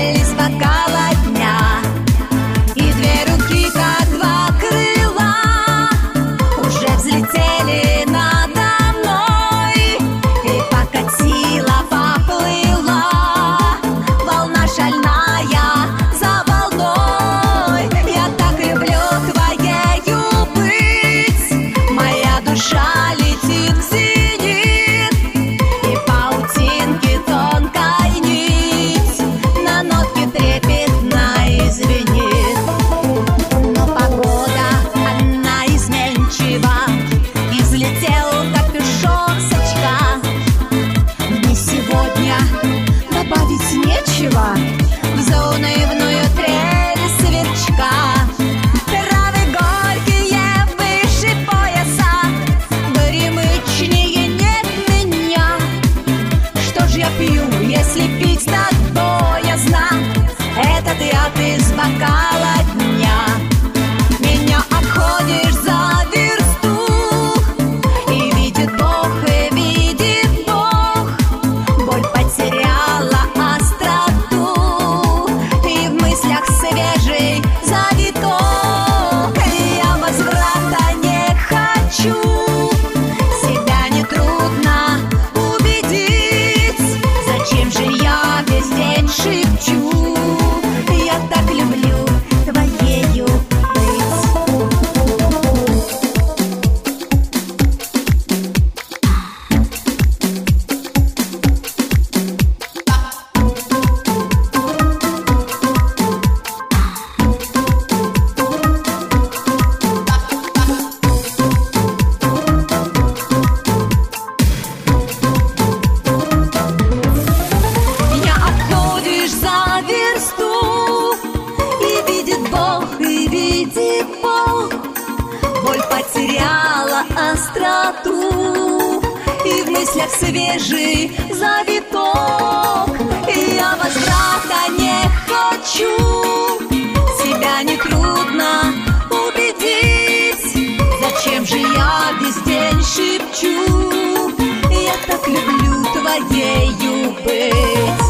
из бокала дня. И две руки, как два крыла, уже взлетели надо мной. И покатила, поплыла волна шальная за волной. Я так люблю твоею быть, моя душа летит в зенит, и паутинки тонкой нить на нотке трепетной звенит. Но погода, она изменчива, и взлетел капюшон с очка. Мне сегодня добавить нечего в заунывную трель сверчка. Травы горькие выше пояса, горемычнее нет меня. Что ж я пью, если пить так боязно? Этот яд из бокала дня. Меня обходишь за версту, и видит Бог, боль потеряла остроту, и в мыслях свежий завиток. Я возврата не хочу, себя нетрудно убедить. Зачем же я весь день шепчу, я так люблю твоею быть. Меня обходишь за версту, и видит Бог, боль потеряла остроту, и в мыслях свежий завиток. И я возврата не хочу, себя нетрудно убедить. Зачем же я весь день шепчу, я так люблю твоею быть.